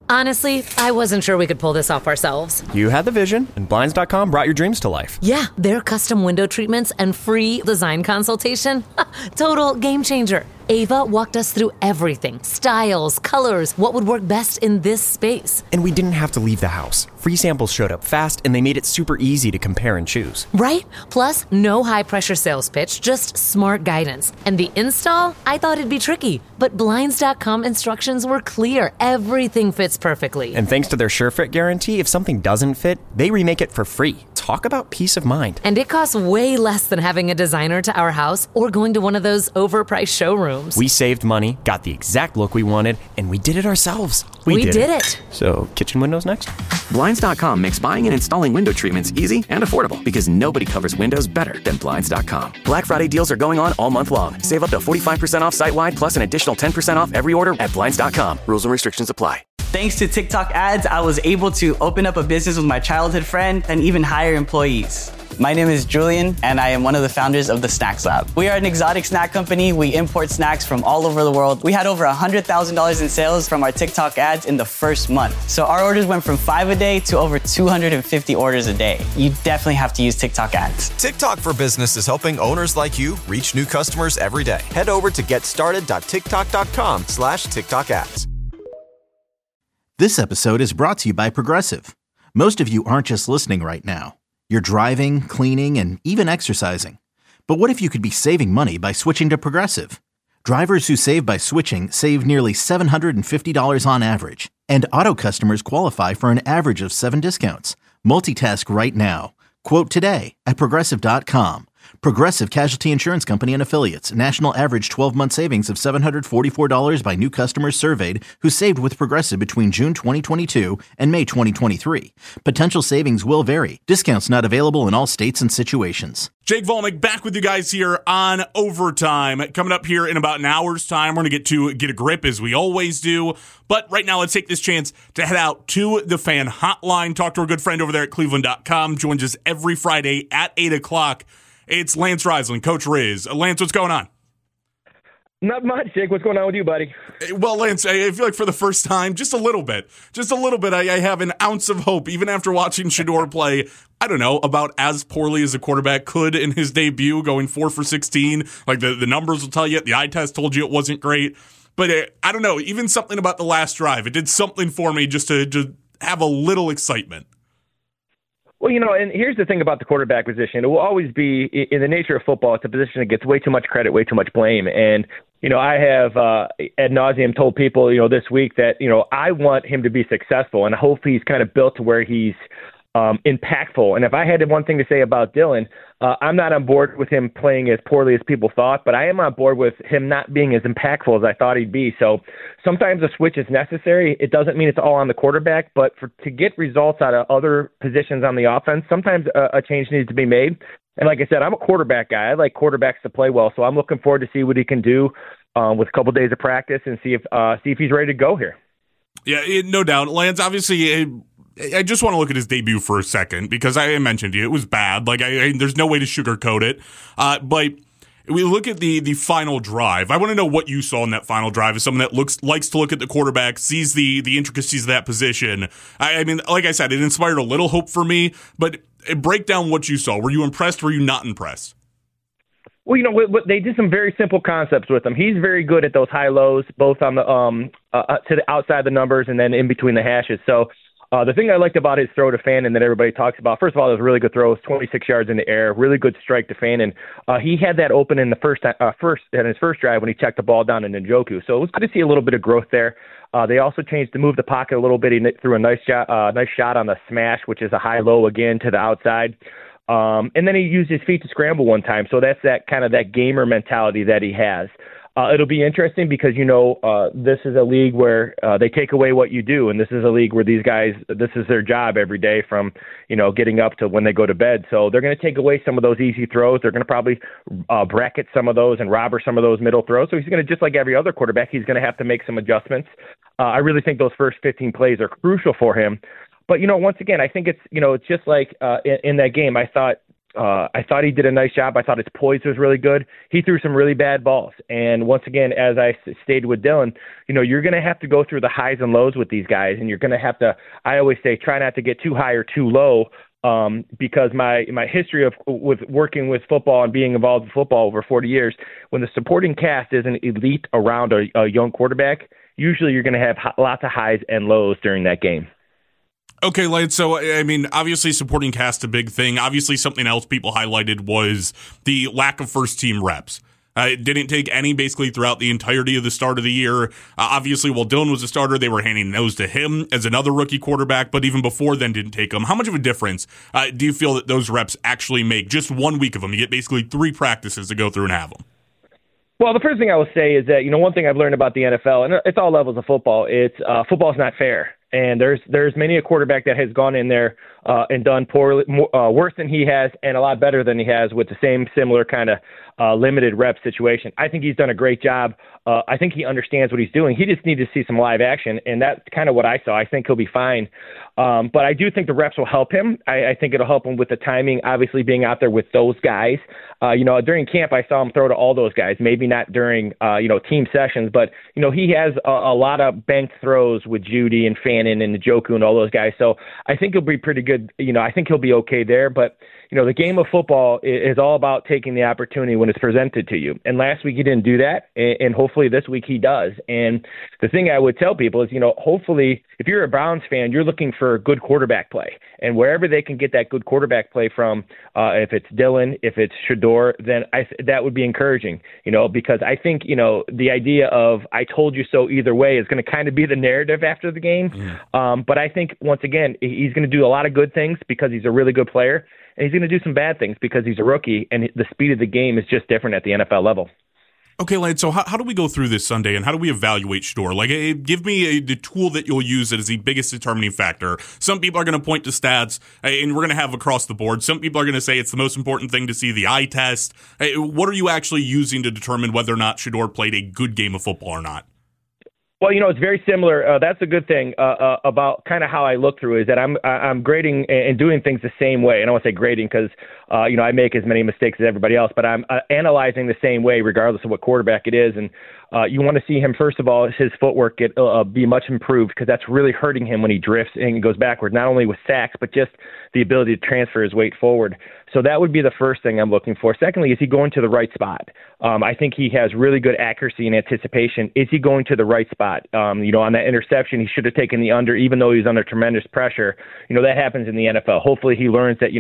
Honestly, I wasn't sure we could pull this off ourselves. You had the vision, and Blinds.com brought your dreams to life. Yeah, their custom window treatments and free design consultation. Total game changer. Ava walked us through everything. Styles, colors, what would work best in this space. And we didn't have to leave the house. Free samples showed up fast, and they made it super easy to compare and choose. Right? Plus, no high-pressure sales pitch, just smart guidance. And the install? I thought it'd be tricky. But Blinds.com instructions were clear. Everything fits perfectly. And thanks to their SureFit guarantee, if something doesn't fit, they remake it for free. Talk about peace of mind. And it costs way less than having a designer to our house or going to one of those overpriced showrooms. We saved money, got the exact look we wanted, and we did it ourselves. We did it. So, kitchen windows next? Blinds.com makes buying and installing window treatments easy and affordable because nobody covers windows better than Blinds.com. Black Friday deals are going on all month long. Save up to 45% off site-wide plus an additional 10% off every order at Blinds.com. Rules and restrictions apply. Thanks to TikTok ads, I was able to open up a business with my childhood friend and even hire employees. My name is Julian, and I am one of the founders of the Snacks Lab. We are an exotic snack company. We import snacks from all over the world. We had over $100,000 in sales from our TikTok ads in the first month. So our orders went from 5 a day to over 250 orders a day. You definitely have to use TikTok ads. TikTok for Business is helping owners like you reach new customers every day. Head over to getstarted.tiktok.com/TikTok ads. This episode is brought to you by Progressive. Most of you aren't just listening right now. You're driving, cleaning, and even exercising. But what if you could be saving money by switching to Progressive? Drivers who save by switching save nearly $750 on average. And auto customers qualify for an average of 7 discounts. Multitask right now. Quote today at Progressive.com. Progressive Casualty Insurance Company and Affiliates. National average 12-month savings of $744 by new customers surveyed who saved with Progressive between June 2022 and May 2023. Potential savings will vary. Discounts not available in all states and situations. Jake Volnick back with you guys here on Overtime. Coming up here in about an hour's time, we're going to get a grip as we always do. But right now, let's take this chance to head out to the fan hotline. Talk to our good friend over there at Cleveland.com. Joins us every Friday at 8 o'clock. It's Lance Reisland, Coach Riz. Lance, what's going on? Not much, Jake. What's going on with you, buddy? Well, Lance, I feel like for the first time, just a little bit, I have an ounce of hope, even after watching Shedeur play, I don't know, about as poorly as a quarterback could in his debut, going 4 for 16. Like, the numbers will tell you, the eye test told you it wasn't great. But I don't know, even something about the last drive, it did something for me just to have a little excitement. Well, and here's the thing about the quarterback position. It will always be, in the nature of football, it's a position that gets way too much credit, way too much blame. And, I have ad nauseum told people, this week that, I want him to be successful, and I hope he's kind of built to where he's impactful. And if I had one thing to say about Dylan, I'm not on board with him playing as poorly as people thought, but I am on board with him not being as impactful as I thought he'd be. So sometimes a switch is necessary. It doesn't mean it's all on the quarterback, but to get results out of other positions on the offense, sometimes a change needs to be made. And like I said, I'm a quarterback guy. I like quarterbacks to play well, so I'm looking forward to see what he can do with a couple days of practice and see if he's ready to go here. Yeah, no doubt. Lance, obviously, I just want to look at his debut for a second because I mentioned to you it was bad. Like, there's no way to sugarcoat it. But we look at the final drive. I want to know what you saw in that final drive as someone that likes to look at the quarterback, sees the intricacies of that position. I mean, like I said, it inspired a little hope for me. But break down what you saw. Were you impressed? Were you not impressed? Well, they did some very simple concepts with him. He's very good at those high-lows, both on the to the outside the numbers and then in between the hashes. So the thing I liked about his throw to Fannin that everybody talks about, first of all, it was a really good throw. It was 26 yards in the air, really good strike to Fannin. He had that open in his first drive when he checked the ball down to Njoku. So it was good to see a little bit of growth there. They also changed to move the pocket a little bit. He threw a nice shot on the smash, which is a high-low again to the outside. And then he used his feet to scramble one time. So that's that kind of that gamer mentality that he has. It'll be interesting because, this is a league where they take away what you do. And this is a league where these guys, this is their job every day from, getting up to when they go to bed. So they're going to take away some of those easy throws. They're going to probably bracket some of those and robber some of those middle throws. So he's going to, just like every other quarterback, he's going to have to make some adjustments. I really think those first 15 plays are crucial for him. But, once again, I think it's, it's just like in that game, I thought I thought he did a nice job. I thought his poise was really good. He threw some really bad balls. And once again, as I stayed with Dylan, you're going to have to go through the highs and lows with these guys, and you're going to have to, I always say, try not to get too high or too low, because my history with working with football and being involved in football over 40 years, when the supporting cast isn't elite around a young quarterback, usually you're going to have lots of highs and lows during that game. Okay, Lance, so, I mean, obviously supporting cast a big thing. Obviously something else people highlighted was the lack of first-team reps. It didn't take any basically throughout the entirety of the start of the year. Obviously, while Dylan was a starter, they were handing those to him as another rookie quarterback, but even before then didn't take them. How much of a difference do you feel that those reps actually make? Just 1 week of them. You get basically 3 practices to go through and have them. Well, the first thing I will say is that, one thing I've learned about the NFL, and it's all levels of football, it's football's not fair. And there's many a quarterback that has gone in there and done poorly, worse than he has, and a lot better than he has with the same similar kind of limited rep situation. I think he's done a great job. I think he understands what he's doing. He just needs to see some live action, and that's kind of what I saw. I think he'll be fine. But I do think the reps will help him. I think it'll help him with the timing, obviously being out there with those guys. During camp, I saw him throw to all those guys, maybe not during, team sessions, but, he has a lot of banked throws with Judy and Fannin and Njoku and all those guys. So I think he'll be pretty good. I think he'll be okay there. But, the game of football is all about taking the opportunity when it's presented to you. And last week he didn't do that, and hopefully this week he does. And the thing I would tell people is, hopefully if you're a Browns fan, you're looking for good quarterback play. And wherever they can get that good quarterback play from, if it's Dylan, if it's Shedeur, then that would be encouraging, because I think, the idea of I told you so either way is going to kind of be the narrative after the game. But I think, once again, he's going to do a lot of good things because he's a really good player. And he's going to do some bad things because he's a rookie, and the speed of the game is just different at the NFL level. Okay, Lance, so how do we go through this Sunday, and how do we evaluate Shedeur? Like, give me the tool that you'll use that is the biggest determining factor. Some people are going to point to stats, and we're going to have across the board. Some people are going to say it's the most important thing to see the eye test. What are you actually using to determine whether or not Shedeur played a good game of football or not? Well, it's very similar. That's a good thing about kind of how I look through is that I'm grading and doing things the same way. And I don't want to say grading because, I make as many mistakes as everybody else, but I'm analyzing the same way regardless of what quarterback it is. And you want to see him, first of all, his footwork be much improved because that's really hurting him when he drifts and goes backward, not only with sacks, but just the ability to transfer his weight forward. So that would be the first thing I'm looking for. Secondly, is he going to the right spot? I think he has really good accuracy and anticipation. Is he going to the right spot? On that interception, he should have taken the under, even though he was under tremendous pressure. That happens in the NFL. Hopefully he learns that,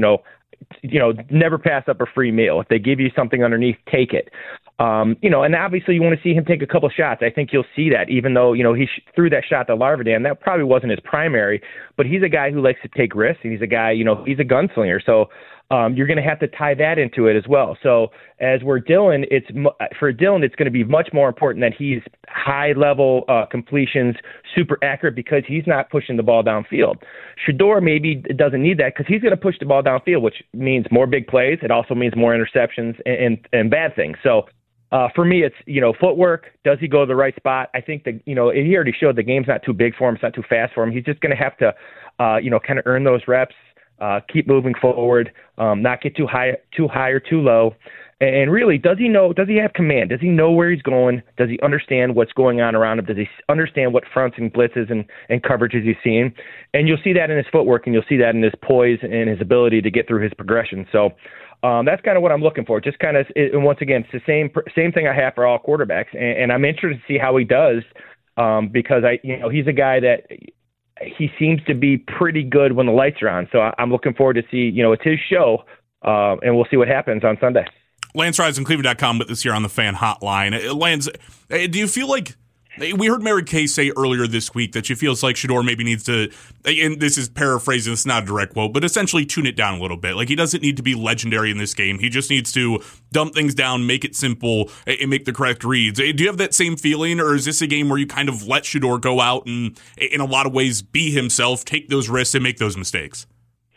never pass up a free meal. If they give you something underneath, take it. And obviously you want to see him take a couple shots. I think you'll see that, even though, he threw that shot to Larvidan. That probably wasn't his primary, but he's a guy who likes to take risks, and he's a guy, he's a gunslinger. So you're going to have to tie that into it as well. So as we're Dylan, it's going to be much more important that he's high level completions, super accurate, because he's not pushing the ball downfield. Shedeur maybe doesn't need that because he's going to push the ball downfield, which means more big plays. It also means more interceptions and bad things. So for me, it's, footwork. Does he go to the right spot? I think that, he already showed the game's not too big for him. It's not too fast for him. He's just going to have to, kind of earn those reps. Keep moving forward, not get too high or too low. And really, does he have command? Does he know where he's going? Does he understand what's going on around him? Does he understand what fronts and blitzes and coverages he's seeing? And you'll see that in his footwork, and you'll see that in his poise and his ability to get through his progression. So that's kind of what I'm looking for. Just kind of, and once again, it's the same thing I have for all quarterbacks. And I'm interested to see how he does because he's a guy that he seems to be pretty good when the lights are on. So I'm looking forward to see, it's his show, and we'll see what happens on Sunday. Lance Rise and Cleveland.com with us here on the Fan Hotline. Lance, do you feel like, we heard Mary Kay say earlier this week that she feels like Shedeur maybe needs to, and this is paraphrasing, it's not a direct quote, but essentially tune it down a little bit. Like, he doesn't need to be legendary in this game. He just needs to dump things down, make it simple, and make the correct reads. Do you have that same feeling, or is this a game where you kind of let Shedeur go out and, in a lot of ways, be himself, take those risks, and make those mistakes?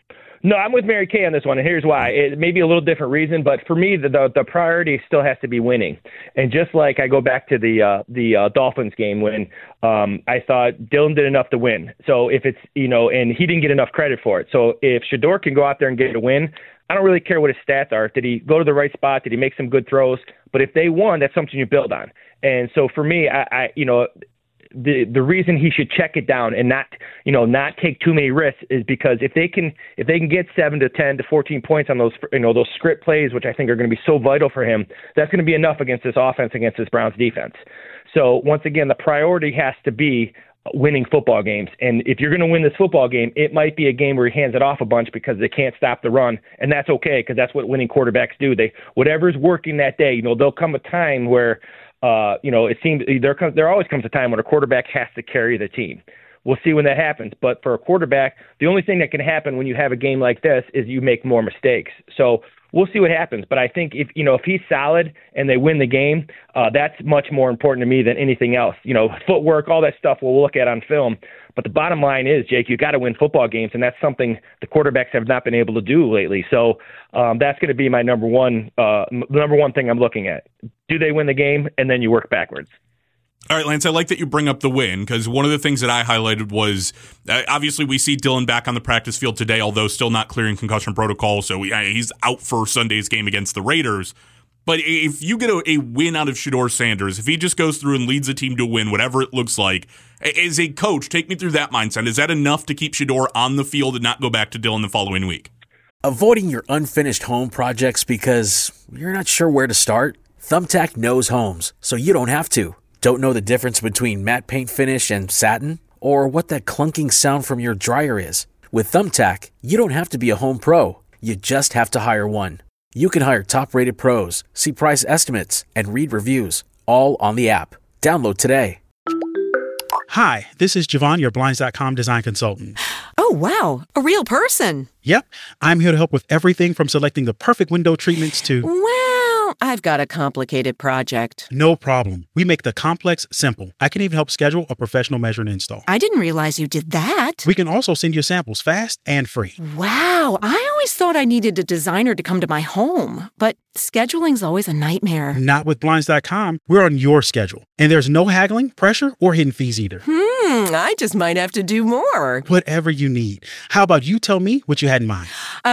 No, I'm with Mary Kay on this one, and here's why. It may be a little different reason, but for me, the priority still has to be winning. And just like I go back to the Dolphins game when I thought Dillon did enough to win. So if it's, and he didn't get enough credit for it. So if Shedeur can go out there and get a win, I don't really care what his stats are. Did he go to the right spot? Did he make some good throws? But if they won, that's something you build on. And so for me, the reason he should check it down and not take too many risks is because if they can get 7 to 10 to 14 points on those those script plays, which I think are going to be so vital for him, that's going to be enough against this offense, against this Browns defense. So once again, the priority has to be winning football games. And if you're going to win this football game, it might be a game where he hands it off a bunch because they can't stop the run, and that's okay because that's what winning quarterbacks do. Whatever's working that day, there'll come a time where it seems there always comes a time when a quarterback has to carry the team. We'll see when that happens. But for a quarterback, the only thing that can happen when you have a game like this is you make more mistakes. So we'll see what happens. But I think if he's solid and they win the game, that's much more important to me than anything else. Footwork, all that stuff we'll look at on film. But the bottom line is, Jake, you got to win football games, and that's something the quarterbacks have not been able to do lately. So that's going to be my number one thing I'm looking at. Do they win the game? And then you work backwards. All right, Lance, I like that you bring up the win because one of the things that I highlighted was obviously we see Dillon back on the practice field today, although still not clearing concussion protocol, so he's out for Sunday's game against the Raiders. But if you get a win out of Shedeur Sanders, if he just goes through and leads a team to win, whatever it looks like, as a coach, take me through that mindset. Is that enough to keep Shedeur on the field and not go back to Dillon the following week? Avoiding your unfinished home projects because you're not sure where to start? Thumbtack knows homes, so you don't have to. Don't know the difference between matte paint finish and satin? Or what that clunking sound from your dryer is? With Thumbtack, you don't have to be a home pro. You just have to hire one. You can hire top-rated pros, see price estimates, and read reviews, all on the app. Download today. Hi, this is Javon, your Blinds.com design consultant. Oh, wow. A real person. Yep. I'm here to help with everything from selecting the perfect window treatments to... Well, I've got a complicated project. No problem. We make the complex simple. I can even help schedule a professional measure and install. I didn't realize you did that. We can also send you samples fast and free. Wow. I always thought I needed a designer to come to my home, but scheduling's always a nightmare. Not with Blinds.com. We're on your schedule. And there's no haggling, pressure, or hidden fees either. I just might have to do more. Whatever you need. How about you tell me what you had in mind?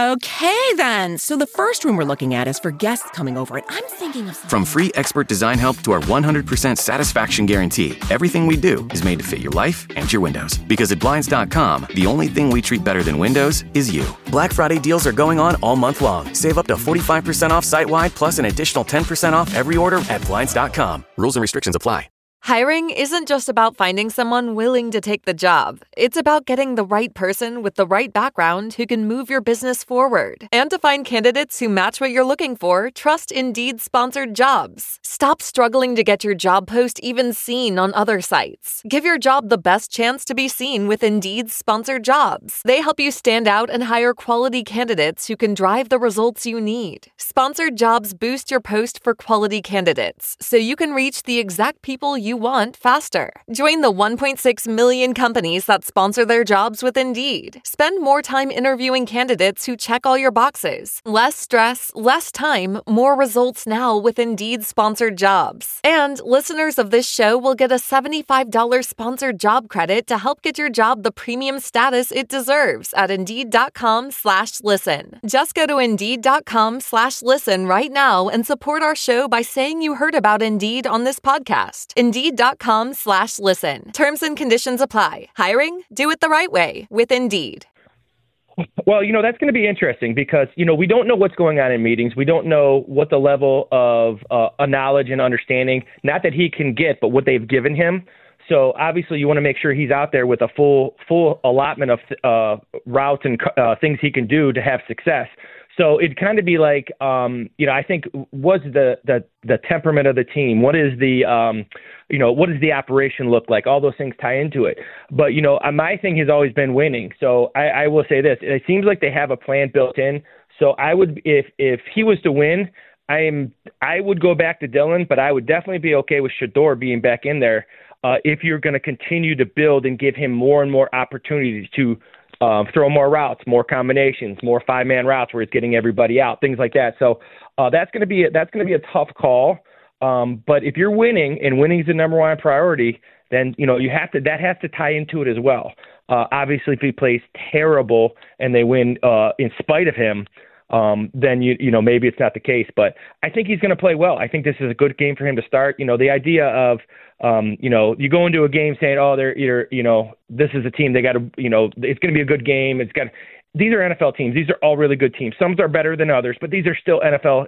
Okay, then. So the first room we're looking at is for guests coming over, and I'm thinking of something. From free expert design help to our 100% satisfaction guarantee, everything we do is made to fit your life and your windows. Because at Blinds.com, the only thing we treat better than windows is you. Black Friday deals are going on all month long. Save up to 45% off site-wide, plus an additional 10% off every order at Blinds.com. Rules and restrictions apply. Hiring isn't just about finding someone willing to take the job. It's about getting the right person with the right background who can move your business forward. And to find candidates who match what you're looking for, trust Indeed-sponsored jobs. Stop struggling to get your job post even seen on other sites. Give your job the best chance to be seen with Indeed-sponsored jobs. They help you stand out and hire quality candidates who can drive the results you need. Sponsored jobs boost your post for quality candidates, so you can reach the exact people you want faster. Join the 1.6 million companies that sponsor their jobs with Indeed. Spend more time interviewing candidates who check all your boxes. Less stress, less time, more results now with Indeed sponsored jobs. And listeners of this show will get a $75 sponsored job credit to help get your job the premium status it deserves at Indeed.com/listen. Just go to Indeed.com/listen right now and support our show by saying you heard about Indeed on this podcast. Indeed.com/listen. Terms and conditions apply. Hiring? Do it the right way with Indeed. Well, that's going to be interesting because, we don't know what's going on in meetings. We don't know what the level of knowledge and understanding, not that he can get, but what they've given him. So obviously you want to make sure he's out there with a full allotment of routes and things he can do to have success. So it'd kind of be like, I think what's the temperament of the team? What is what does the operation look like? All those things tie into it. But, my thing has always been winning. So I will say this, it seems like they have a plan built in. So I would, if he was to win, I would go back to Dillon, but I would definitely be okay with Shedeur being back in there if you're going to continue to build and give him more and more opportunities to throw more routes, more combinations, more 5-man routes where he's getting everybody out, things like that. So that's going to be a tough call. But if you're winning and winning is the number one priority, then that has to tie into it as well. Obviously, if he plays terrible and they win in spite of him, then maybe it's not the case. But I think he's going to play well. I think this is a good game for him to start. The idea of you go into a game saying, oh, they're either this is a team they got to it's going to be a good game. These are NFL teams. These are all really good teams. Some are better than others, but these are still NFL.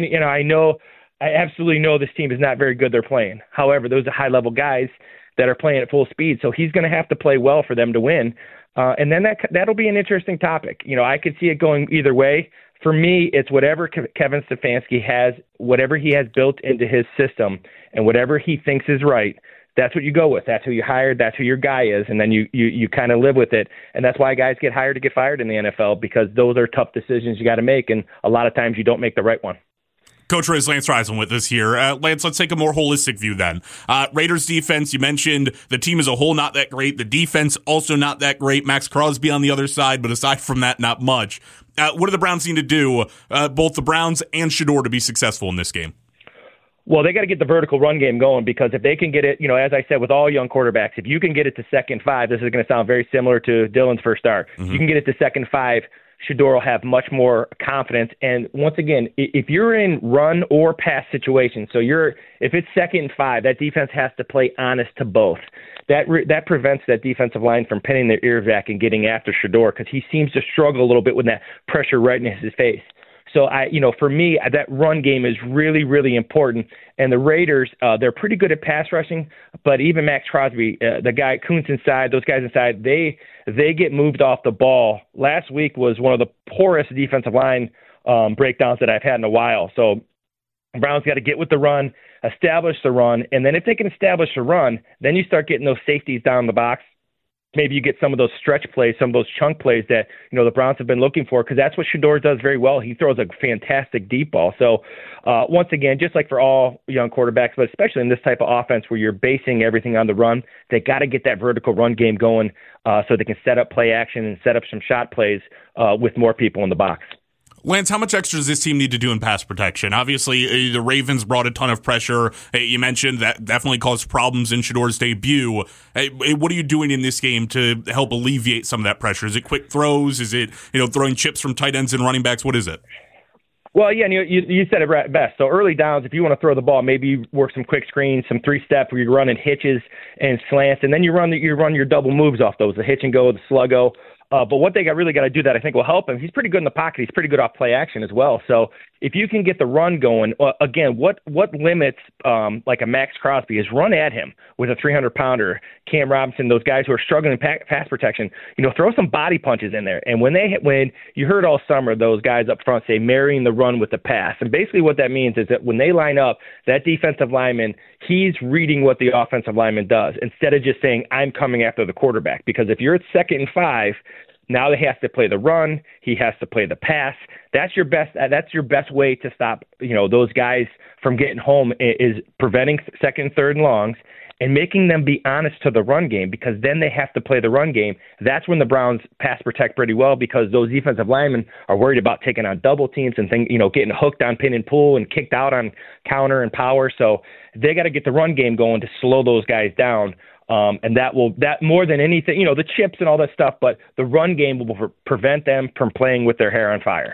I absolutely know this team is not very good they're playing. However, those are high-level guys that are playing at full speed, so he's going to have to play well for them to win. And then that'll be an interesting topic. I could see it going either way. For me, it's whatever Kevin Stefanski has, whatever he has built into his system, and whatever he thinks is right, that's what you go with. That's who you hired. That's who your guy is, and then you kind of live with it. And that's why guys get hired to get fired in the NFL, because those are tough decisions you got to make, and a lot of times you don't make the right one. Coach Riz, Lance Reisman with us here. Lance, let's take a more holistic view then. Raiders defense, you mentioned the team as a whole not that great. The defense also not that great. Max Crosby on the other side, but aside from that, not much. What do the Browns need to do, both the Browns and Shedeur, to be successful in this game? Well, they got to get the vertical run game going, because if they can get it, as I said, with all young quarterbacks, if you can get it to 2nd and 5, this is going to sound very similar to Dylan's first start. You can get it to 2nd and 5, Shedeur will have much more confidence. And once again, if you're in run or pass situations, if it's 2nd and 5, that defense has to play honest to both. That prevents that defensive line from pinning their ears back and getting after Shedeur, because he seems to struggle a little bit with that pressure right in his face. So for me, that run game is really, really important. And the Raiders, they're pretty good at pass rushing, but even Max Crosby, the guy Kuntz inside, those guys inside, they get moved off the ball. Last week was one of the poorest defensive line breakdowns that I've had in a while. So Browns got to get with the run, establish the run, and then if they can establish the run, then you start getting those safeties down the box. Maybe you get some of those stretch plays, some of those chunk plays that the Browns have been looking for, because that's what Shedeur does very well. He throws a fantastic deep ball. So once again, just like for all young quarterbacks, but especially in this type of offense where you're basing everything on the run, they got to get that vertical run game going so they can set up play action and set up some shot plays with more people in the box. Lance, how much extra does this team need to do in pass protection? Obviously, the Ravens brought a ton of pressure. You mentioned that definitely caused problems in Shedeur's debut. What are you doing in this game to help alleviate some of that pressure? Is it quick throws? Is it throwing chips from tight ends and running backs? What is it? Well, yeah, you said it best. So early downs, if you want to throw the ball, maybe you work some quick screens, some 3-step where you're running hitches and slants, and then you run your double moves off those, the hitch and go, the sluggo. But what they really got to do that I think will help him, he's pretty good in the pocket. He's pretty good off play action as well. So if you can get the run going, again, what limits like a Max Crosby is run at him with a 300-pounder, Cam Robinson, those guys who are struggling in pass protection, throw some body punches in there. And when you heard all summer those guys up front say marrying the run with the pass. And basically what that means is that when they line up, that defensive lineman, he's reading what the offensive lineman does instead of just saying, I'm coming after the quarterback. Because if you're at 2nd and 5, now he has to play the run. He has to play the pass. That's your best way to stop, those guys from getting home, is preventing 2nd, 3rd and longs and making them be honest to the run game, because then they have to play the run game. That's when the Browns pass protect pretty well, because those defensive linemen are worried about taking on double teams and getting hooked on pin and pull and kicked out on counter and power. So they got to get the run game going to slow those guys down. And that more than anything, the chips and all that stuff, but the run game will prevent them from playing with their hair on fire.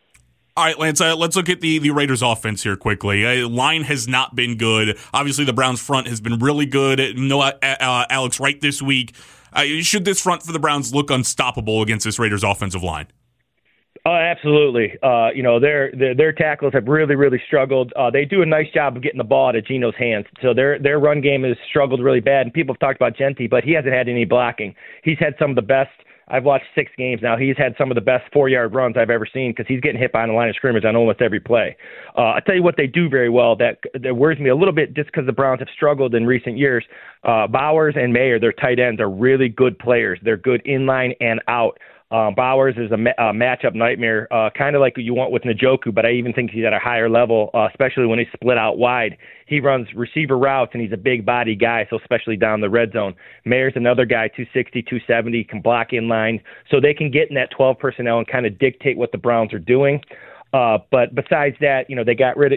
All right, Lance, let's look at the Raiders offense here quickly. Line has not been good. Obviously, the Browns front has been really good. No Alex Wright this week. Should this front for the Browns look unstoppable against this Raiders offensive line? Oh, absolutely. Their tackles have really, really struggled. They do a nice job of getting the ball out of Geno's hands. So their run game has struggled really bad. And people have talked about Genti, but he hasn't had any blocking. He's had some of the best. I've watched 6 games now. He's had some of the best 4-yard runs I've ever seen, because he's getting hit by the line of scrimmage on almost every play. I tell you what they do very well that worries me a little bit, just because the Browns have struggled in recent years. Bowers and Mayer, their tight ends, are really good players. They're good inline and out. Bowers is a matchup nightmare, kind of like you want with Njoku, but I even think he's at a higher level, especially when he's split out wide. He runs receiver routes, and he's a big body guy, so especially down the red zone. Mayer's another guy, 260, 270, can block in line, so they can get in that 12 personnel and kind of dictate what the Browns are doing. But besides that, they got rid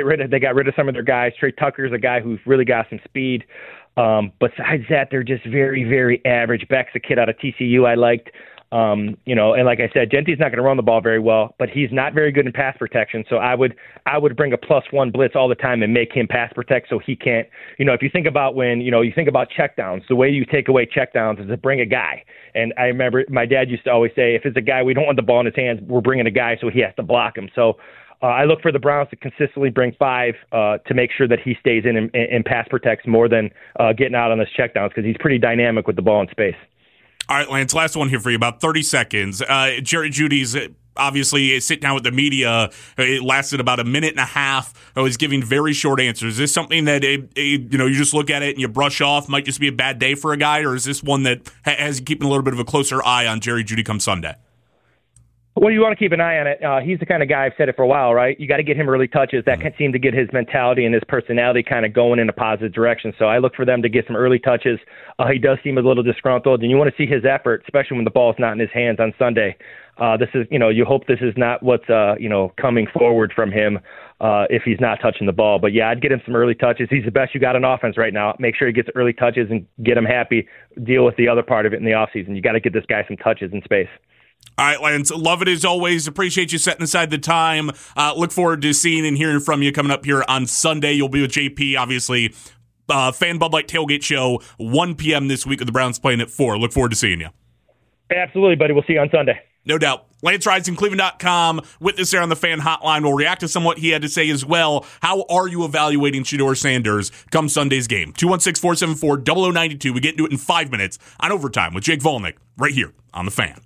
of some of their guys. Trey Tucker's a guy who's really got some speed. Besides that, they're just very, very average. Beck's a kid out of TCU I liked. And like I said, Genty's not going to run the ball very well, but he's not very good in pass protection. So I would bring a +1 blitz all the time and make him pass protect so he can't, if you think about you think about checkdowns, the way you take away checkdowns is to bring a guy. And I remember my dad used to always say, if it's a guy, we don't want the ball in his hands, we're bringing a guy so he has to block him. So I look for the Browns to consistently bring 5 to make sure that he stays in and pass protects more than getting out on his checkdowns, because he's pretty dynamic with the ball in space. All right, Lance, last one here for you, about 30 seconds. Jerry Jeudy's obviously sitting down with the media. It lasted about a minute and a half. I was giving very short answers. Is this something that, you just look at it and you brush off, might just be a bad day for a guy, or is this one that has you keeping a little bit of a closer eye on Jerry Jeudy come Sunday? Well, you want to keep an eye on it. He's the kind of guy, I've said it for a while, right? You got to get him early touches. That can seem to get his mentality and his personality kind of going in a positive direction. So I look for them to get some early touches. He does seem a little disgruntled, and you want to see his effort, especially when the ball's not in his hands on Sunday. This is, you hope this is not what's, coming forward from him if he's not touching the ball. But yeah, I'd get him some early touches. He's the best you got on offense right now. Make sure he gets early touches and get him happy. Deal with the other part of it in the offseason. You got to get this guy some touches in space. All right, Lance, love it as always. Appreciate you setting aside the time. Look forward to seeing and hearing from you coming up here on Sunday. You'll be with JP, obviously. Fan Bud Light Tailgate Show, 1 p.m. this week with the Browns playing at 4. Look forward to seeing you. Absolutely, buddy. We'll see you on Sunday. No doubt. LanceRidesInCleveland.com. With us there on the fan hotline. We'll react to somewhat he had to say as well. How are you evaluating Shedeur Sanders come Sunday's game? 216-474-0092. We get into it in 5 minutes on Overtime with Jake Volnick right here on the Fan.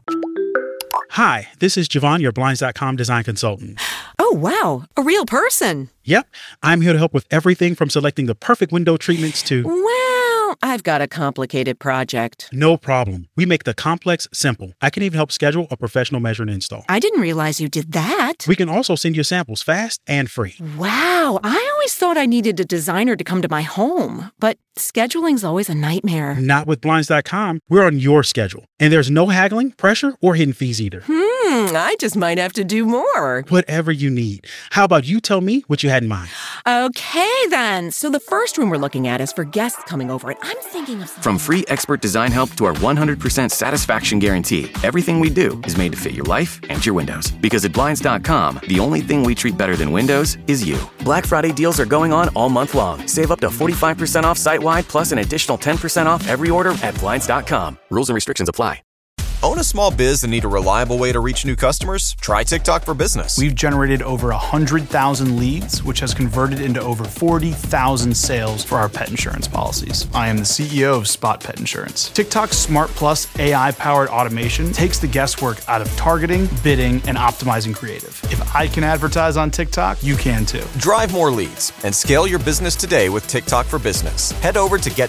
Hi, this is Javon, your Blinds.com design consultant. Oh, wow. A real person. Yep. I'm here to help with everything from selecting the perfect window treatments to... Well, I've got a complicated project. No problem. We make the complex simple. I can even help schedule a professional measure and install. I didn't realize you did that. We can also send you samples fast and free. Wow. I always thought I needed a designer to come to my home, but scheduling's always a nightmare. Not with Blinds.com. We're on your schedule. And there's no haggling, pressure, or hidden fees either. I just might have to do more. Whatever you need. How about you tell me what you had in mind? Okay, then. So the first room we're looking at is for guests coming over, and I'm thinking of something. From free expert design help to our 100% satisfaction guarantee, everything we do is made to fit your life and your windows. Because at Blinds.com, the only thing we treat better than windows is you. Black Friday deals are going on all month long. Save up to 45% off site-wide, plus an additional 10% off every order at Blinds.com. Rules and restrictions apply. Own a small biz and need a reliable way to reach new customers? Try TikTok for Business. We've generated over 100,000 leads, which has converted into over 40,000 sales for our pet insurance policies. I am the CEO of Spot Pet Insurance. TikTok's Smart Plus AI-powered automation takes the guesswork out of targeting, bidding, and optimizing creative. If I can advertise on TikTok, you can too. Drive more leads and scale your business today with TikTok for Business. Head over to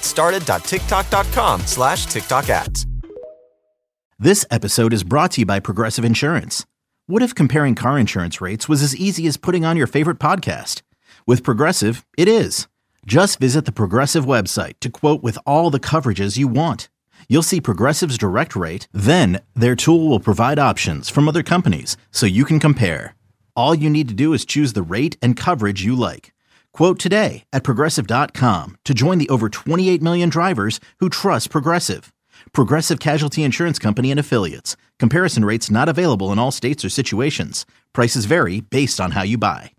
getstarted.tiktok.com/TikTok ads. This episode is brought to you by Progressive Insurance. What if comparing car insurance rates was as easy as putting on your favorite podcast? With Progressive, it is. Just visit the Progressive website to quote with all the coverages you want. You'll see Progressive's direct rate, then their tool will provide options from other companies so you can compare. All you need to do is choose the rate and coverage you like. Quote today at Progressive.com to join the over 28 million drivers who trust Progressive. Progressive Casualty Insurance Company and Affiliates. Comparison rates not available in all states or situations. Prices vary based on how you buy.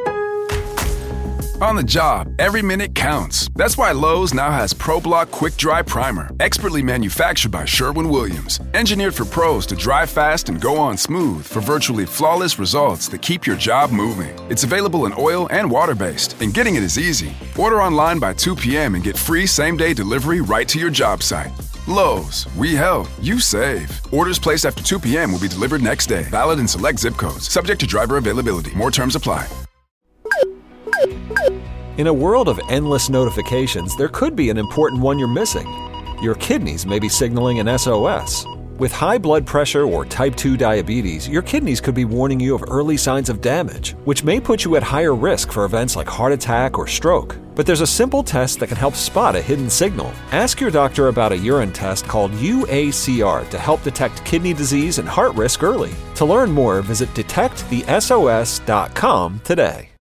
On the job, every minute counts. That's why Lowe's now has ProBlock Quick Dry Primer, expertly manufactured by Sherwin-Williams. Engineered for pros to dry fast and go on smooth for virtually flawless results that keep your job moving. It's available in oil and water-based, and getting it is easy. Order online by 2 p.m. and get free same-day delivery right to your job site. Lowe's, we help, you save. Orders placed after 2 p.m. will be delivered next day. Valid in select zip codes. Subject to driver availability. More terms apply. In a world of endless notifications, there could be an important one you're missing. Your kidneys may be signaling an SOS. With high blood pressure or type 2 diabetes, your kidneys could be warning you of early signs of damage, which may put you at higher risk for events like heart attack or stroke. But there's a simple test that can help spot a hidden signal. Ask your doctor about a urine test called UACR to help detect kidney disease and heart risk early. To learn more, visit detectthesos.com today.